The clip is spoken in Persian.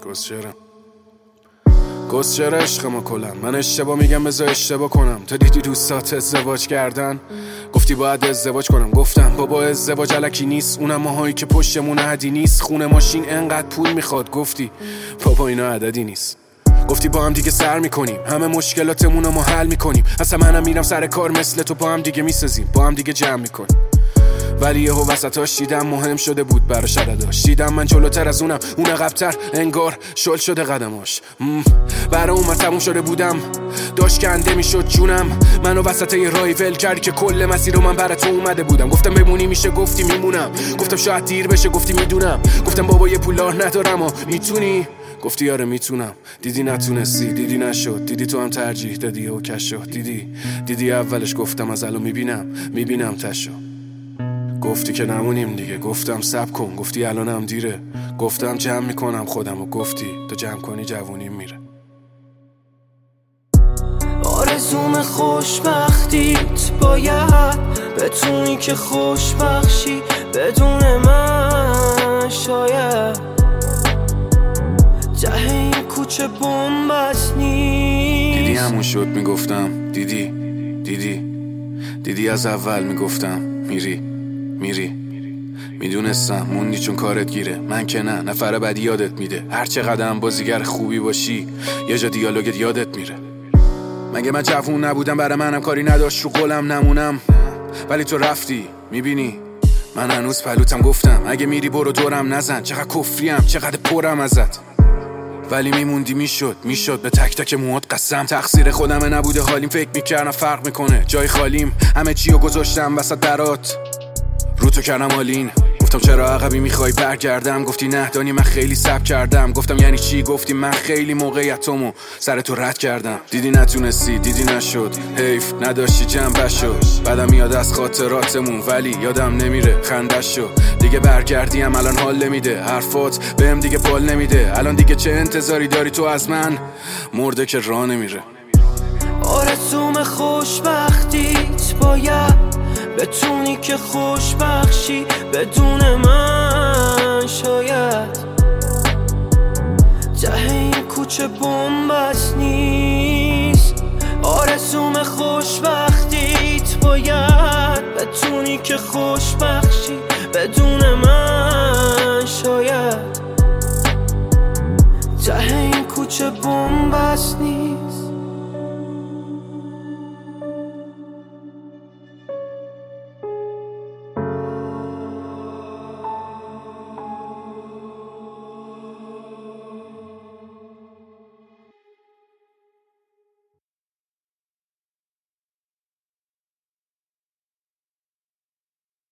گسچرا عشقمو کلم. من اشتباه میگم بذار اشتباه کنم. تو دیدی دوستات ازدواج کردن، گفتی باید ازدواج کنم. گفتم بابا ازدواج الکی نیست، اونم ماهایی که پشتمون عددی نیست. خونه ماشین انقدر پول میخواد، گفتی بابا اینا عددی نیست. گفتی با هم دیگه سر میکنیم، همه مشکلاتمون رو ما حل میکنیم. اصلا منم میرم سر کار مثل تو، با هم دیگه میسازیم، با هم دیگه جمع میکنیم. ولی یهو وسطاش دیدم مهم شده بود برا شرداش. دیدم من جلوتر از اون عقب‌تر، انگار شل شده قدماش. برا اون من تموم شده بودم، داشت کنده میشد جونم. منو وسط یه راهی ول کردی که کل مسیر رو من برا تو اومده بودم. گفتم بمونی میشه، گفتی میمونم. گفتم شاید دیر بشه، گفتی میدونم. گفتم بابا یه پولار ندارم و میتونی، گفتی آره میتونم. دیدی نتونستی، دیدی نشد، دیدی تو هم ترجیح دادی و کش شد. دیدی اولش گفتم از الان میبینم تشو. گفتی که نمونیم دیگه، گفتم صبر کن. گفتی الانم دیره، گفتم جمع میکنم خودم و گفتی تو جمع کنی جوونیم میره. آرزوم خوشبختیت باید بتونی که خوش بخشی بدون من. شاید ته این کوچه بومبست نیست. دیدی همون شد میگفتم، دیدی از اول میگفتم میری. میدونستم موندی چون کارت گیره. من که نه، نفر بعدی یادت میده. هر چقدر بازیگر خوبی باشی یه جا دیالوگت یادت میره. مگه من جوون نبودم برای منم کاری نداشت رو قولم نمونم؟ ولی تو رفتی، میبینی من هنوز پلوتم. گفتم اگه میری برو دورم نزن، چقدر کفریم چقدر پرم ازت. ولی میموندی، میشد به تک تک موهات قسم. تقصیر خودمه نبوده حالیم، فکر میکردم فرق میکنه جای خالیم. همه چیو گذاشتم وسط درات، رو تو کردم آلین. گفتم چرا عقبی میخوای برگردم، گفتی نه دانی من خیلی صبر کردم. گفتم یعنی چی، گفتی من خیلی موقعیتمو سر تو رد کردم. دیدی نتونستی، دیدی نشد، حیف نداشتی جنبشو. بعدم میاد از خاطراتمون ولی یادم نمیره خندشو. دیگه برگردیم الان حال نمیده، حرفات بهم دیگه بال نمیده. الان دیگه چه انتظاری داری تو از من، مرده که راه نمیره. آرزوم خوشبختیت باید بتونی که خوش بخشی بدون من. شاید ته این کوچه بومبست نیست. آرزوم خوشبختیت باید بتونی که خوش بخشی بدون من. شاید ته این کوچه بومبست نیست.